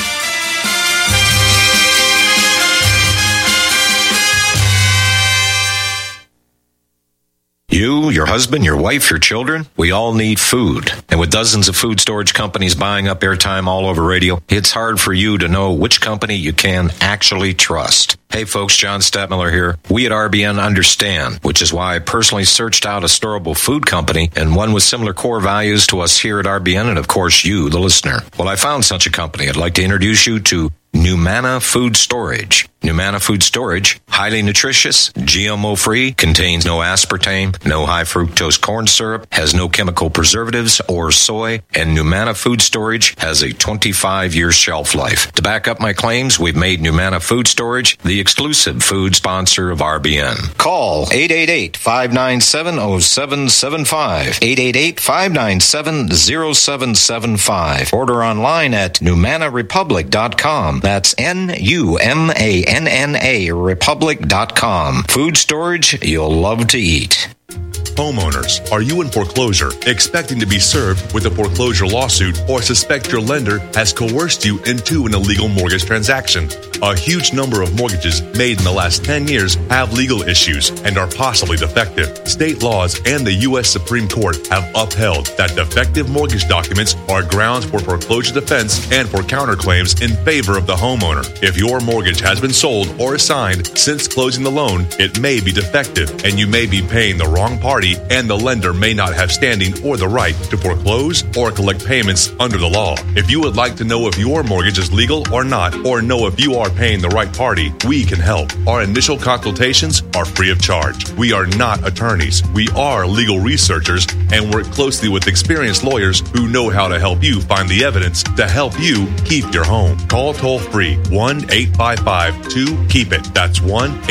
You, your husband, your wife, your children, we all need food. And with dozens of food storage companies buying up airtime all over radio, it's hard for you to know which company you can actually trust. Hey folks, John Stadtmiller here. We at RBN understand, which is why I personally searched out a storable food company and one with similar core values to us here at RBN and of course you, the listener. Well, I found such a company. I'd like to introduce you to Numana Food Storage. Numana Food Storage, highly nutritious, GMO-free, contains no aspartame, no high fructose corn syrup, has no chemical preservatives or soy, and Numana Food Storage has a 25-year shelf life. To back up my claims, we've made Numana Food Storage the exclusive food sponsor of RBN. Call 888-597-0775, 888-597-0775. Order online at NumanaRepublic.com. That's NUMANNA Republic.com. Food storage you'll love to eat. Homeowners, are you in foreclosure, expecting to be served with a foreclosure lawsuit, or suspect your lender has coerced you into an illegal mortgage transaction? A huge number of mortgages made in the last 10 years have legal issues and are possibly defective. State laws and the U.S. Supreme Court have upheld that defective mortgage documents are grounds for foreclosure defense and for counterclaims in favor of the homeowner. If your mortgage has been sold or assigned since closing the loan, it may be defective and you may be paying the wrong party, and the lender may not have standing or the right to foreclose or collect payments under the law. If you would like to know if your mortgage is legal or not, or know if you are paying the right party, we can help. Our initial consultations are free of charge. We are not attorneys. We are legal researchers and work closely with experienced lawyers who know how to help you find the evidence to help you keep your home. Call toll-free 1-855-2-KEEP-IT. That's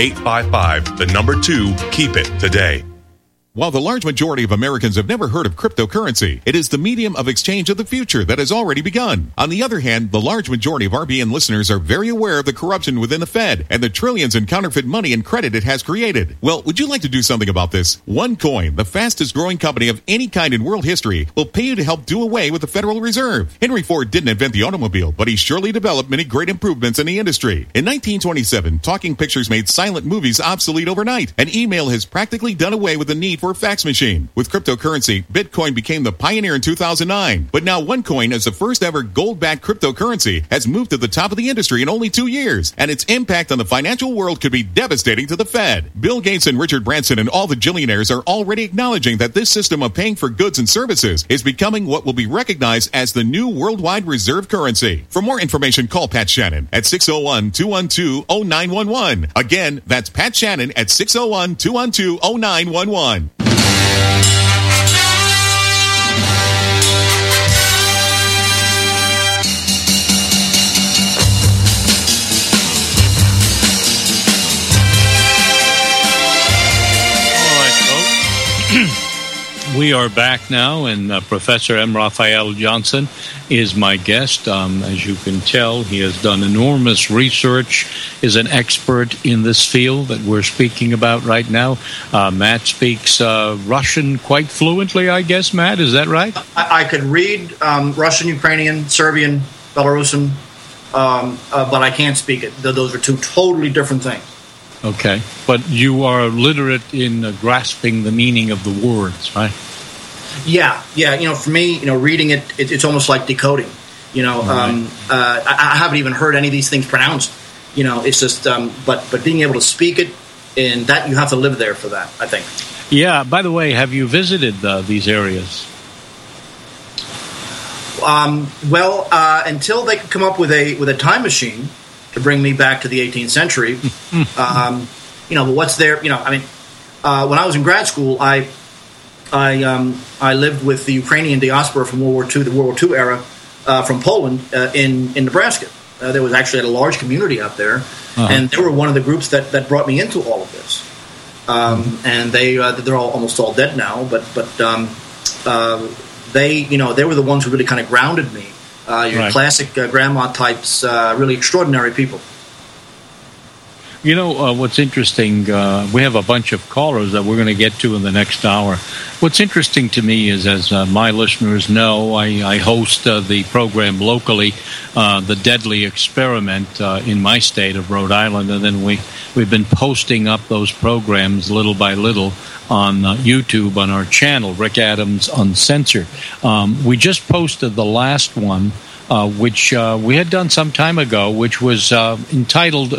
1-855-2-KEEP-IT today. While the large majority of Americans have never heard of cryptocurrency, it is the medium of exchange of the future that has already begun. On the other hand, the large majority of RBN listeners are very aware of the corruption within the Fed and the trillions in counterfeit money and credit it has created. Well, would you like to do something about this? OneCoin, the fastest growing company of any kind in world history, will pay you to help do away with the Federal Reserve. Henry Ford didn't invent the automobile, but he surely developed many great improvements in the industry. In 1927, talking pictures made silent movies obsolete overnight, and email has practically done away with the need for a fax machine. With cryptocurrency, Bitcoin became the pioneer in 2009. But now OneCoin, as the first ever gold-backed cryptocurrency, has moved to the top of the industry in only 2 years. And its impact on the financial world could be devastating to the Fed. Bill Gates and Richard Branson and all the billionaires are already acknowledging that this system of paying for goods and services is becoming what will be recognized as the new worldwide reserve currency. For more information, call Pat Shannon at 601-212-0911. Again, that's Pat Shannon at 601-212-0911. We are back now, and Professor M. Raphael Johnson is my guest. As you can tell, he has done enormous research, is an expert in this field that we're speaking about right now. Matt speaks Russian quite fluently, I guess, Matt, is that right? I could read Russian, Ukrainian, Serbian, Belarusian, but I can't speak it. Those are two totally different things. Okay, but you are literate in grasping the meaning of the words, right? Yeah. For me, reading it's almost like decoding. I haven't even heard any of these things pronounced. it's just, but being able to speak it, and that you have to live there for that, I think. Yeah. By the way, have you visited these areas? Until they could come up with a time machine to bring me back to the 18th century, but what's there? When I was in grad school, I lived with the Ukrainian diaspora from World War II, the World War II era, from Poland in Nebraska. There was actually a large community out there, and they were one of the groups that brought me into all of this. And they're almost all dead now, but they were the ones who really kind of grounded me. Your classic grandma types, really extraordinary people. What's interesting, we have a bunch of callers that we're going to get to in the next hour. What's interesting to me is, as my listeners know, I host the program locally, The Deadly Experiment, in my state of Rhode Island, and then we've been posting up those programs little by little on YouTube on our channel, Rick Adams Uncensored. We just posted the last one, which we had done some time ago, which was entitled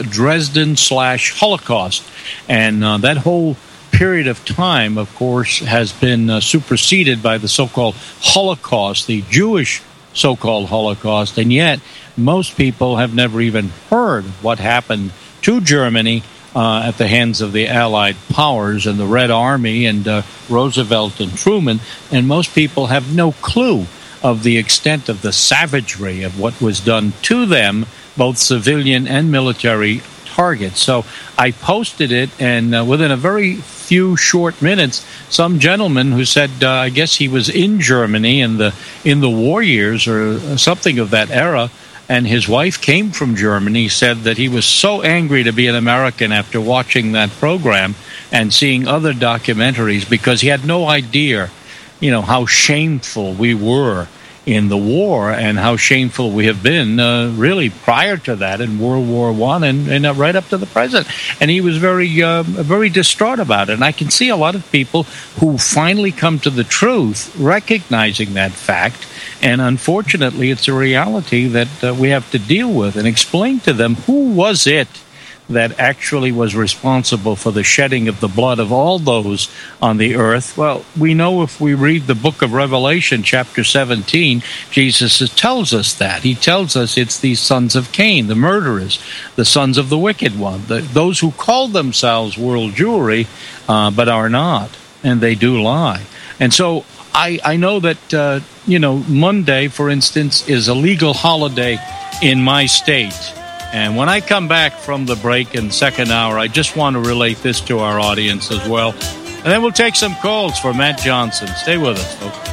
Dresden/Holocaust. And that whole period of time, of course, has been superseded by the so-called Holocaust, the Jewish so-called Holocaust. And yet, most people have never even heard what happened to Germany at the hands of the Allied powers and the Red Army and Roosevelt and Truman. And most people have no clue of the extent of the savagery of what was done to them, both civilian and military targets. So I posted it, and within a very few short minutes, some gentleman who said, I guess he was in Germany in the war years or something of that era, and his wife came from Germany, said that he was so angry to be an American after watching that program and seeing other documentaries, because he had no idea how shameful we were in the war and how shameful we have been really prior to that in World War I and right up to the present. And he was very distraught about it. And I can see a lot of people who finally come to the truth, recognizing that fact. And unfortunately, it's a reality that we have to deal with and explain to them, who was it that actually was responsible for the shedding of the blood of all those on the earth? Well, we know if we read the book of Revelation, chapter 17, Jesus tells us that. He tells us it's these sons of Cain, the murderers, the sons of the wicked one, those who call themselves world Jewry, but are not, and they do lie. And so I know that, Monday, for instance, is a legal holiday in my state. And when I come back from the break in the second hour, I just want to relate this to our audience as well. And then we'll take some calls for Matt Johnson. Stay with us, folks.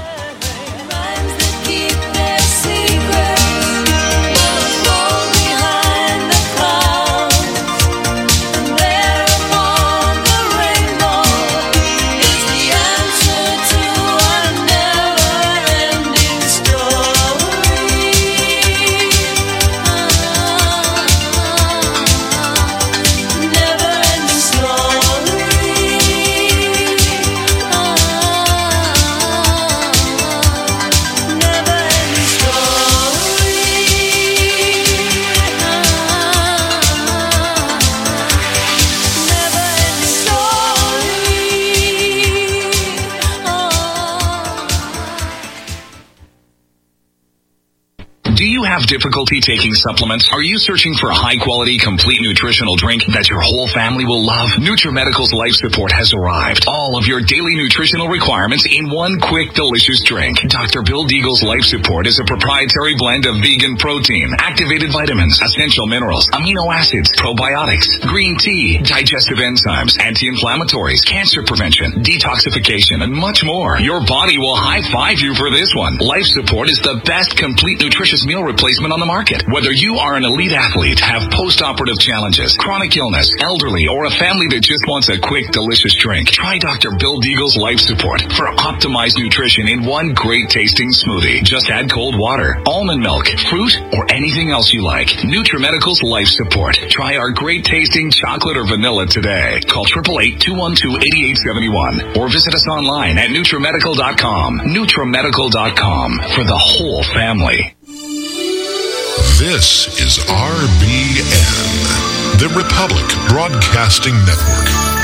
Have difficulty taking supplements? Are you searching for a high-quality, complete nutritional drink that your whole family will love? NutriMedical's Life Support has arrived. All of your daily nutritional requirements in one quick, delicious drink. Dr. Bill Deagle's Life Support is a proprietary blend of vegan protein, activated vitamins, essential minerals, amino acids, probiotics, green tea, digestive enzymes, anti-inflammatories, cancer prevention, detoxification, and much more. Your body will high-five you for this one. Life Support is the best complete nutritious meal replacement on the market. Whether you are an elite athlete, have post-operative challenges, chronic illness, elderly, or a family that just wants a quick, delicious drink, try Dr. Bill Deagle's Life Support for optimized nutrition in one great-tasting smoothie. Just add cold water, almond milk, fruit, or anything else you like. NutriMedical's Life Support. Try our great-tasting chocolate or vanilla today. Call 888-212-8871 or visit us online at NutriMedical.com. NutriMedical.com for the whole family. This is RBN, the Republic Broadcasting Network.